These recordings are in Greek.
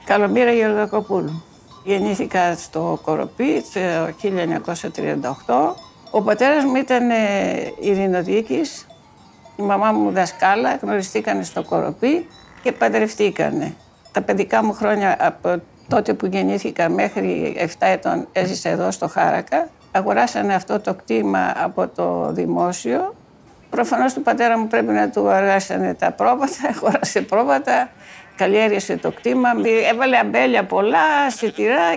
Καλομήρα Γεωργακοπούλου. Γεννήθηκα στο Κοροπή το 1938. Ο πατέρας μου ήταν ειρηνοδίκης, η μαμά μου δασκάλα, γνωριστήκανε στο Κοροπή και παντρευτήκανε. Τα παιδικά μου χρόνια από τότε που γεννήθηκα μέχρι 7 ετών έζησα εδώ στο Χάρακα. Αγοράσανε αυτό το κτήμα από το δημόσιο. Προφανώς του πατέρα μου πρέπει να του αγοράσανε τα πρόβατα, αγόρασε πρόβατα, καλλιέργησε το κτήμα, έβαλε αμπέλια πολλά, σιτηρά.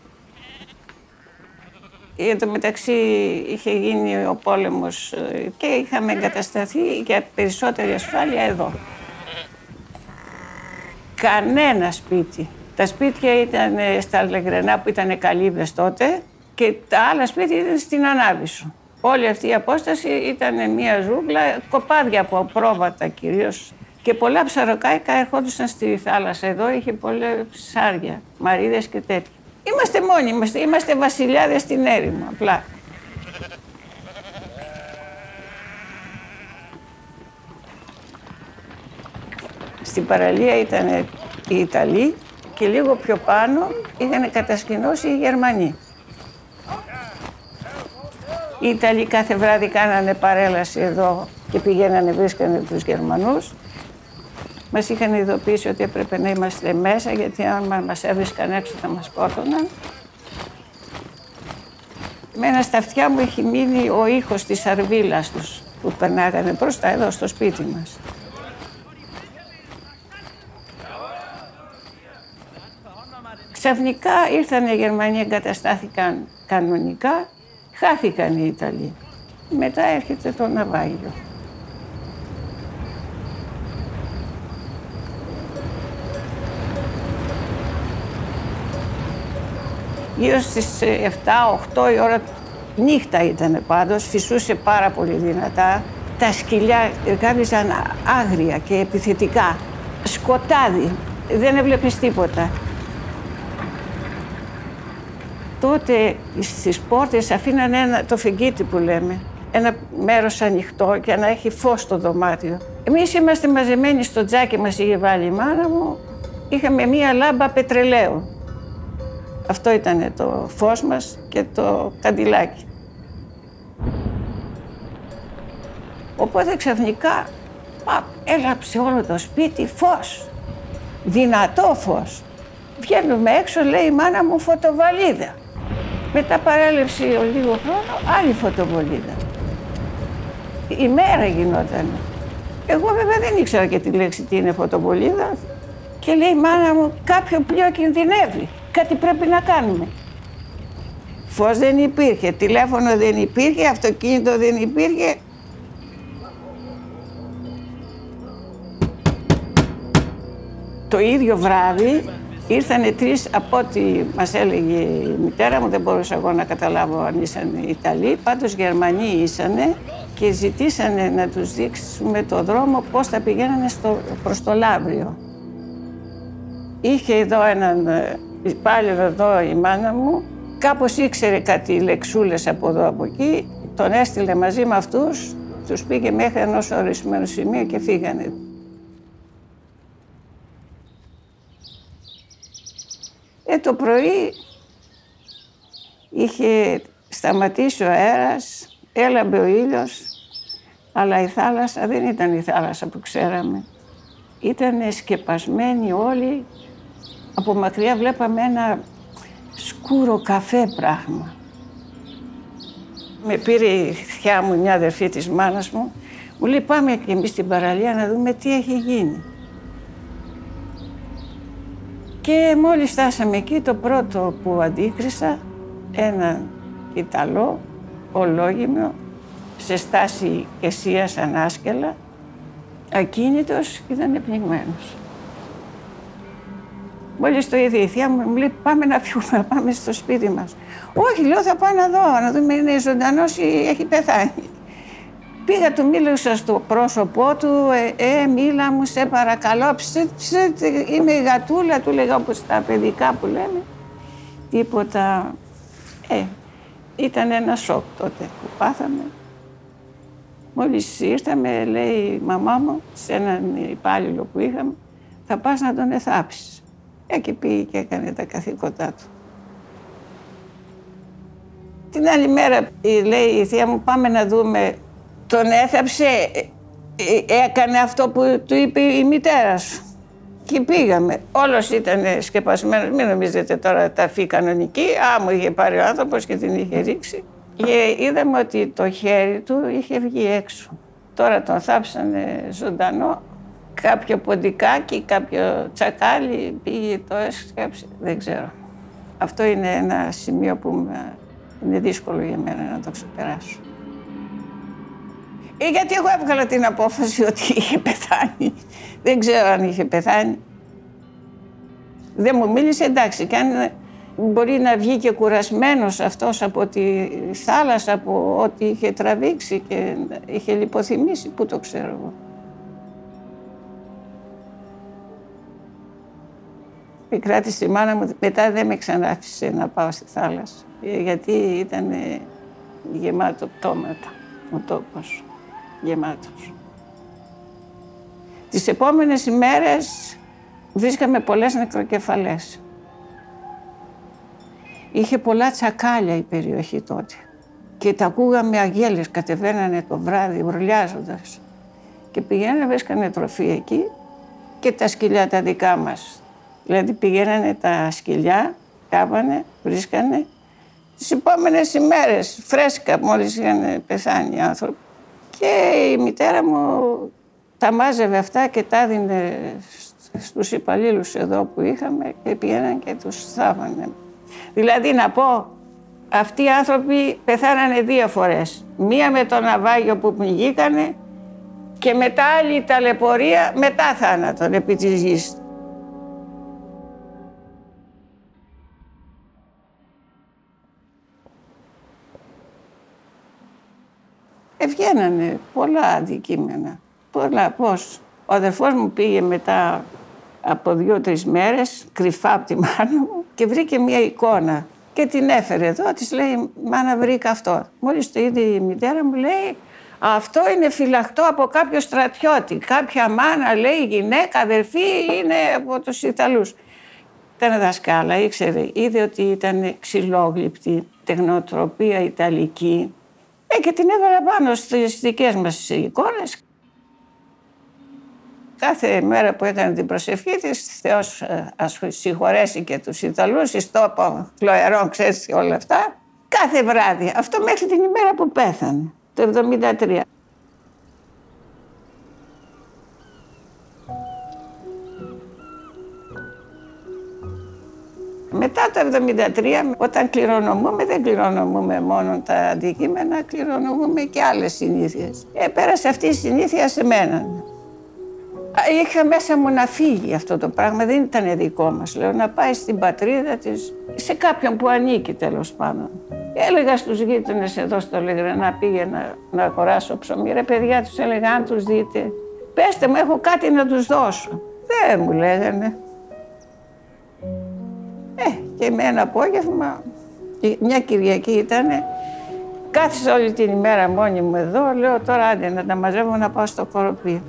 Εν τω μεταξύ είχε γίνει ο πόλεμος και είχαμε εγκατασταθεί για περισσότερη ασφάλεια εδώ. Κανένα σπίτι. Τα σπίτια ήταν στα Λεγρενά που ήταν καλύβες τότε και τα άλλα σπίτια ήταν στην Ανάβησο. Όλη αυτή η απόσταση ήταν μια ζούγκλα, κοπάδια από πρόβατα κυρίως. Και πολλά ψαροκάικα ερχόντουσαν στη θάλασσα. Εδώ είχε πολλά ψάρια, μαρίδες και τέτοια. Είμαστε μόνοι, είμαστε βασιλιάδες στην έρημο, απλά. Στην παραλία ήταν οι Ιταλοί και λίγο πιο πάνω είχαν κατασκηνώσει οι Γερμανοί. Οι Ιταλοί κάθε βράδυ κάνανε παρέλαση εδώ και πηγαίνανε, βρίσκανε τους Γερμανούς. Μας είχαν ειδοποιήσει ότι έπρεπε να είμαστε μέσα, γιατί αν μας έβρισκαν έξω θα μας σκότωναν. Εμένα στα αυτιά μου έχει μείνει ο ήχος της αρβίλας τους που περνάγανε μπροστά εδώ στο σπίτι μας. Ξαφνικά ήρθαν οι Γερμανοί, εγκαταστάθηκαν κανονικά, χάθηκαν οι Ιταλοί. Μετά έρχεται το ναυάγιο. Γύρω στις 7-8 η ώρα, νύχτα ήταν πάντως, φυσούσε πάρα πολύ δυνατά. Τα σκυλιά γάβιζαν άγρια και επιθετικά. Σκοτάδι, δεν έβλεπες τίποτα. Τότε στις πόρτες αφήνανε το φεγγίτι που λέμε, ένα μέρος ανοιχτό και να έχει φως στο δωμάτιο. Εμείς είμαστε μαζεμένοι στο τζάκι, μας είχε βάλει η μάνα μου, είχαμε μία λάμπα πετρελαίου. Αυτό ήταν το φως μας και το καντιλάκι. Οπότε ξαφνικά έλαψε όλο το σπίτι φως, δυνατό φως. Βγαίνουμε έξω, λέει η μάνα μου, φωτοβολίδα. Μετά παρέλευσε λίγο χρόνο, άλλη φωτοβολίδα. Η μέρα γινόταν. Εγώ βέβαια δεν ήξερα και τη λέξη τι είναι φωτοβολίδα και λέει η μάνα μου, κάποιο πλοίο κινδυνεύει, κάτι πρέπει να κάνουμε. Φως δεν υπήρχε, τηλέφωνο δεν υπήρχε, αυτοκίνητο δεν υπήρχε. Το ίδιο βράδυ ήρθανε 3, από ό,τι μας έλεγε η μητέρα μου, δεν μπορούσα εγώ να καταλάβω αν ήσαν Ιταλοί, πάντως Γερμανοί ήσανε και ζητήσανε να τους δείξουμε το δρόμο πώς θα πηγαίνανε προς το Λαύριο. Είχε εδώ έναν υπάλληλο εδώ η μάνα μου, κάπως ήξερε κάτι λεξούλες από εδώ από εκεί, τον έστειλε μαζί με αυτούς, τους πήγε μέχρι ενός ορισμένου σημείου και φύγανε. Το πρωί είχε σταματήσει ο αέρας, έλαμπε ο ήλιος, αλλά η θάλασσα δεν ήταν η θάλασσα που ξέραμε. Ήτανε σκεπασμένοι όλοι, από μακριά βλέπαμε ένα σκούρο καφέ πράγμα. Με πήρε η θιά μου, μια αδερφή της μάνας μου, μου λέει πάμε και εμείς στην παραλία να δούμε τι έχει γίνει. Και μόλις φτάσαμε εκεί, το πρώτο που αντίκρισα, έναν Ιταλό, ολόγυμνο, σε στάση αισίας ανάσκελα, ακίνητος και ήταν πνιγμένος. Μόλις το είδε η θεία μου λέει πάμε να φύγουμε, να πάμε στο σπίτι μας. Όχι, λέω θα πάω να δω, να δούμε είναι ζωντανός ή έχει πεθάνει. Πήγα, του μίλησα στο πρόσωπό του, μίλα μου, σε παρακαλώ, είμαι η γατούλα, του λέγα όπως τα παιδικά που λέμε. Τίποτα, ήταν ένα σοκ τότε που πάθαμε. Μόλις ήρθαμε, λέει η μαμά μου, σε έναν υπάλληλο που είχαμε, θα πας να τον εθάψεις. Εκεί πήγε και έκανε τα καθήκοντά του. Την άλλη μέρα λέει η θεία μου, πάμε να δούμε. Τον έθαψε, έκανε αυτό που του είπε η μητέρα σου. Και πήγαμε. Όλος ήταν σκεπασμένος. Μην νομίζετε τώρα ταφή κανονική. Μου είχε πάρει ο άνθρωπος και την είχε ρίξει. Και είδαμε ότι το χέρι του είχε βγει έξω. Τώρα τον θάψανε ζωντανό. Κάποιο ποντικάκι, κάποιο τσακάλι πήγε, το έσκαψε. Δεν ξέρω. Αυτό είναι ένα σημείο που είναι δύσκολο για μένα να το ξεπεράσω. Γιατί εγώ έβγαλα την απόφαση ότι είχε πεθάνει. Δεν ξέρω αν είχε πεθάνει. Δεν μου μίλησε, εντάξει, και αν μπορεί να βγει και κουρασμένος αυτός από τη θάλασσα, από ό,τι είχε τραβήξει και είχε λιποθυμήσει, πού το ξέρω εγώ. Επικράτησε η μάνα μου, μετά δεν με ξανάφησε να πάω στη θάλασσα, γιατί ήταν γεμάτο πτώματα ο τόπος. Γεμάτος. Τις επόμενες ημέρες βρίσκαμε πολλές νεκροκεφαλές. Είχε πολλά τσακάλια η περιοχή τότε και τα ακούγαμε αγέλες, κατεβαίνανε το βράδυ ουρλιάζοντας και πηγαίνανε, βρίσκανε τροφή εκεί και τα σκυλιά τα δικά μας. Δηλαδή πηγαίνανε τα σκυλιά, κάπανε, βρίσκανε. Τις επόμενες ημέρες, φρέσκα, μόλις είχαν πεθάνει οι άνθρωποι. Και η μητέρα μου τα μάζευε αυτά και τα έδινε στους υπαλλήλους εδώ που είχαμε και πήγαιναν και τους θάβανε. Δηλαδή να πω, αυτοί οι άνθρωποι πεθάνανε 2 φορές. Μία με το ναυάγιο που πνιγήκανε και μετά άλλη ταλαιπωρία μετά θάνατον επί της γης. Βγαίνανε πολλά αντικείμενα, πολλά, πώς. Ο αδερφός μου πήγε μετά από 2-3 μέρες, κρυφά από τη μάνα μου και βρήκε μια εικόνα και την έφερε εδώ, της λέει, μάνα βρήκα αυτό. Μόλις το είδε η μητέρα μου λέει, αυτό είναι φυλαχτό από κάποιο στρατιώτη, κάποια μάνα λέει, γυναίκα, αδερφή, είναι από τους Ιταλούς. Ήταν δασκάλα, ήξερε, είδε ότι ήταν ξυλόγλυπτη, τεχνοτροπία ιταλική. Και την έβαλα πάνω στις δικές μας εικόνες. Κάθε μέρα που έκανε την προσευχή της, Θεός ας συγχωρέσει και τους Ιταλούς, εις τόπο χλωερών, ξέρεις όλα αυτά. Κάθε βράδυ, αυτό μέχρι την ημέρα που πέθανε, το 1973. Μετά το 1973, όταν κληρονομούμε, δεν κληρονομούμε μόνο τα αντικείμενα, κληρονομούμε και άλλες συνήθειες. Πέρασε αυτή η συνήθεια σε μένα. Είχα μέσα μου να φύγει αυτό το πράγμα, δεν ήταν δικό μας. Λέω να πάει στην πατρίδα της, σε κάποιον που ανήκει τέλος πάντων. Έλεγα στους γείτονες εδώ στο Λεγρανά, πήγαινα να αγοράσω ψωμί. Ρε παιδιά, τους έλεγα, αν τους δείτε, πέστε μου, έχω κάτι να τους δώσω. Δεν μου λέγανε. Και με ένα απόγευμα, μια Κυριακή ήτανε, κάθισα όλη την ημέρα μόνη μου εδώ, λέω τώρα άντε να τα μαζεύω να πάω στο Κοροπή.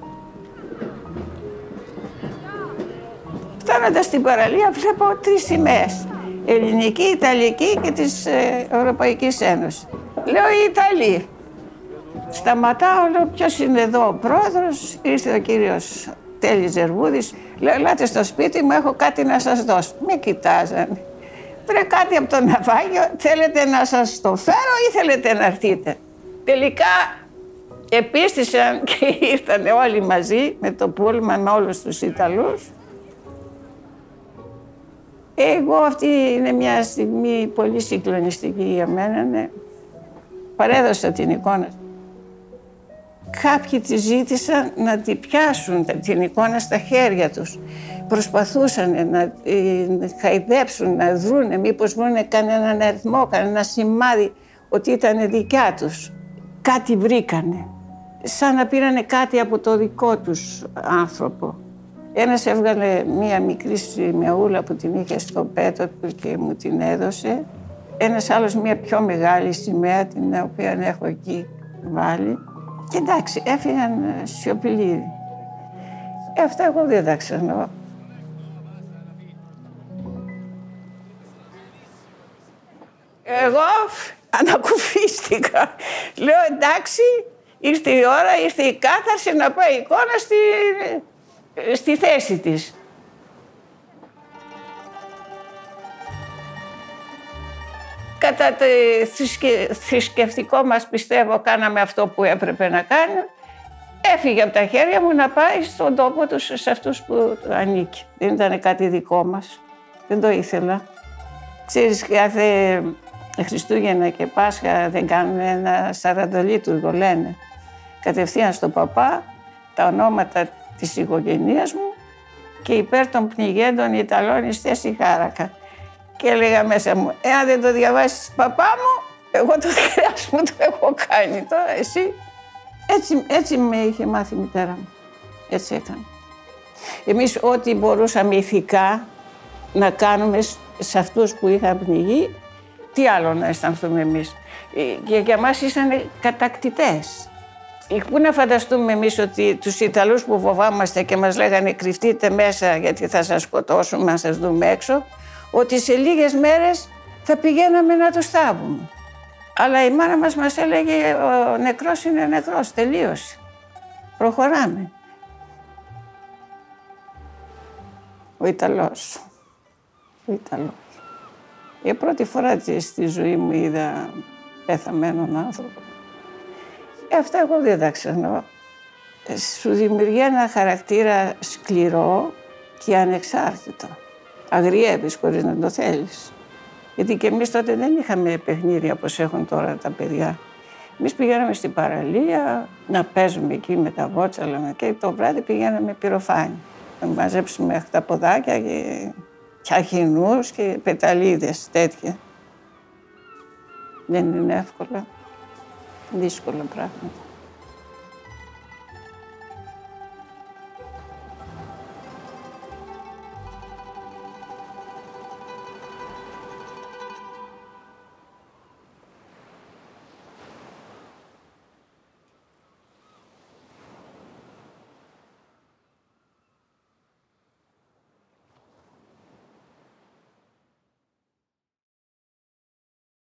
Φτάνοντας στην παραλία βλέπω 3 σημαίες, ελληνική, ιταλική και της Ευρωπαϊκής Ένωσης. Λέω οι Ιταλοί. Σταματάω, λέω ποιος είναι εδώ ο πρόεδρος, ήρθε ο κύριος Τέλης Ζερβούδης. Λέω ελάτε στο σπίτι μου, έχω κάτι να σας δώσω. Με κοιτάζανε. Βρε κάτι από το ναυάγιο, θέλετε να σας το φέρω ή θέλετε να έρθετε. Τελικά επίστησαν και ήρθαν όλοι μαζί με το πούλμα με όλους τους Ιταλούς. Εγώ αυτή είναι μια στιγμή πολύ συγκλονιστική για μένα. Ναι. Παρέδωσα την εικόνα. Κάποιοι τη ζήτησαν να τη πιάσουν την εικόνα στα χέρια τους. Προσπαθούσαν να την χαϊδέψουν, να δρούνε, μήπως βρούνε κανέναν αριθμό, κανένα σημάδι ότι ήταν δικιά τους. Κάτι βρήκανε, σαν να πήρανε κάτι από το δικό τους άνθρωπο. Ένας έβγαλε μία μικρή σημεούλα που την είχε στο πέτο του και μου την έδωσε. Ένας άλλος μία πιο μεγάλη σημαία, την οποία έχω εκεί βάλει. Και εντάξει, έφυγαν σιωπηλοί. Αυτά εγώ δεν τα ξανά. Εγώ ανακουφίστηκα. Λέω εντάξει, ήρθε η ώρα, ήρθε η κάθαρση να πάει η εικόνα στη θέση της. Κατά το θρησκευτικό μας, πιστεύω, κάναμε αυτό που έπρεπε να κάνουμε. Έφυγε από τα χέρια μου να πάει στον τόπο τους, σε αυτούς που ανήκει. Δεν ήταν κάτι δικό μας. Δεν το ήθελα. Ξέρεις, κάθε Χριστούγεννα και Πάσχα δεν κάνουν ένα σαραντολίτουργο, λένε. Κατευθείαν στον παπά, τα ονόματα της οικογένειας μου και υπέρ των πνιγέντων Ιταλών εις θέση χάρακα. Και έλεγα μέσα μου, εάν δεν το διαβάσεις παπά μου, εγώ το χρέας μου το έχω κάνει. Τώρα εσύ, έτσι με είχε μάθει η μητέρα μου. Έτσι έκανε. Εμείς ό,τι μπορούσαμε ηθικά να κάνουμε σε αυτούς που είχαν πνιγεί, τι άλλο να αισθανθούμε εμείς. Και για μας ήσαν κατακτητές. Πού να φανταστούμε εμείς ότι τους Ιταλούς που φοβάμαστε και μας λέγανε κρυφτείτε μέσα γιατί θα σας σκοτώσουμε να σας δούμε έξω, ότι σε λίγες μέρες θα πηγαίναμε να τους θάβουμε. Αλλά η μάνα μας έλεγε ο νεκρός είναι νεκρός, τελείωσε. Προχωράμε. Ο Ιταλός. Η πρώτη φορά στη ζωή μου είδα πεθαμένον άνθρωπο. Αυτά εγώ δεν τα ξεχνώ. Σου δημιουργεί ένα χαρακτήρα σκληρό και ανεξάρτητο. Αγριεύεις χωρίς να το θέλεις. Γιατί και εμείς τότε δεν είχαμε παιχνίδια όπως έχουν τώρα τα παιδιά. Εμείς πηγαίναμε στην παραλία να παίζουμε εκεί με τα βότσαλα και το βράδυ πηγαίναμε πυροφάνι. Να μαζέψουμε χταποδάκια και αχινούς και πεταλίδες τέτοια. Δεν είναι εύκολα. Δύσκολα πράγματα.